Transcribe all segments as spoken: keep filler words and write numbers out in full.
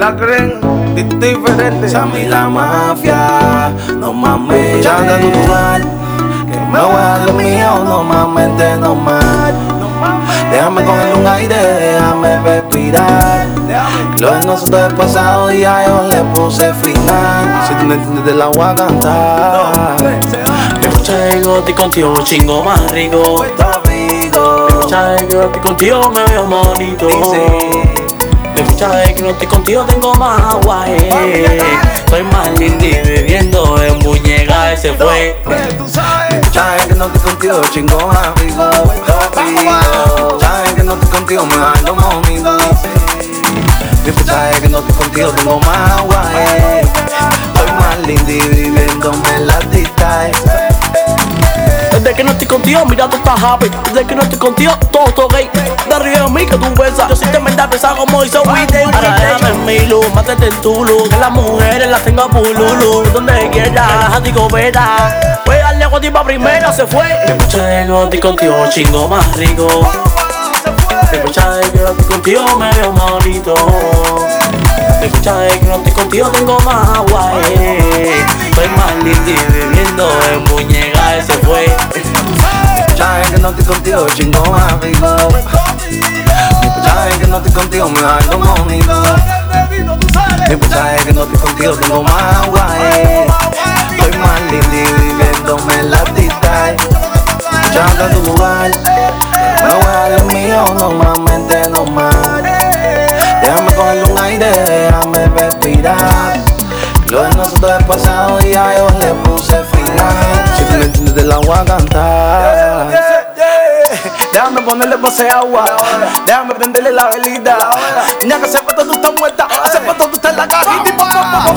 la creen diferente. Sammy la mafia, no mames, ya de tu lugar. Que me voy a lo mío, no mames, no más. Déjame coger un aire, déjame respirar. Lo de nosotros es pasado y ya yo le puse final. Si tú no entiendes, te la voy a cantar. Me escucha ego, estoy contigo, chingo más rico. Me escucha ego, estoy contigo, me veo bonito. Me escucha que no estoy contigo, tengo más agua, eh. Soy más lindo y viviendo en muñeca, ese fue. Me escucha que no estoy contigo, chingo más rico. Que no estoy contigo, me ando moviendo. Mi escucha que no estoy contigo, tengo más agua, eh. Soy más lindo y viviéndome la dista, eh. Desde que no estoy contigo, mira tú estás happy. Desde que no estoy contigo, todo estoy gay. De río de mí que tú besas. Yo soy tremenda pesada como hizo Whitney. Ahora déjame en mi luz, mátete en tu luz. Que las mujeres las tengo a pululu. Donde quieras, a ti gobera. Voy a darle agua a ti pa' primera, se fue. Me escucha que no estoy contigo, chingo más rico. Me escucha que no estoy contigo, me veo bonito. Me escucha que no estoy contigo, tengo más agua, eh. Soy más lindo y viviendo en muñeca, ese fue. Me escucha que no estoy contigo, chingo más rico. Me escucha que no estoy contigo, me ando moviendo. Me escucha que no estoy contigo, tengo más agua, eh. Soy más lindo y viviéndome la dista, eh. Escuchando a tu lugar. Me voy a lo mío, no mames, no más. Déjame coger un aire, déjame respirar. Lo de nosotros es pasado y ya yo le puse final. Si tú no entiendes, te la voy a cantar. Déjame ponerle pase agua, déjame prenderle la velita. Niña, que hace rato tú estás muerta, hace rato tú estás en la cajita. Y por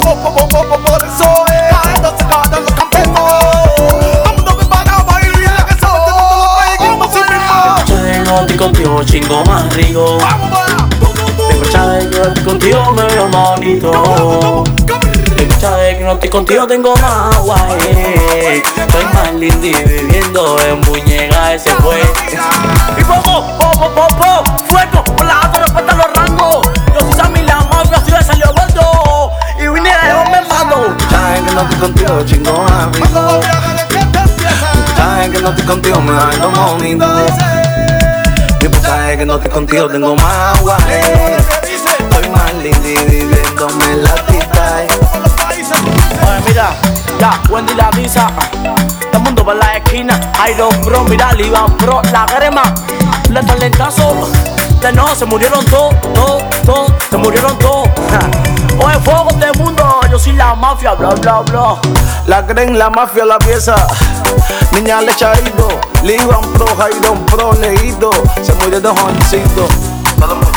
eso es, no se acaban los campeones. Todo mundo me paga para ir a la casa. No estoy contigo, chingo más rico. Me escucha que no estoy contigo, me veo bonito. Me escucha que no estoy contigo, tengo más agua, eh. Soy más lindo y viviendo en muñeca, ese fue. Y poco, poco, poco, fuego, por la alta respeta los rangos. Yo soy Sammy la mafia, si me salió gordo. Y vine de dos me mando. Sabes que no estoy contigo, chingo más rico. Sabes que no estoy contigo, me ando moviendo. Sabes que no estoy contigo, tengo más agua, eh. Soy más lindo y viviéndome la tita, eh. Oye, mira, ya, Wendy la risa. Todo el mundo va a la esquina. Iron Bro, mira, Iván Bro, la crema. Le talentazo. De no, se murieron todos, todos, todos. Se murieron todos. Oye, fuego del mundo. Yo soy la mafia, bla, bla, bla. La creen, la mafia, la pieza. Niña le echadito, Liban Pro, Iron Pro, leído. Se murió de jovencito.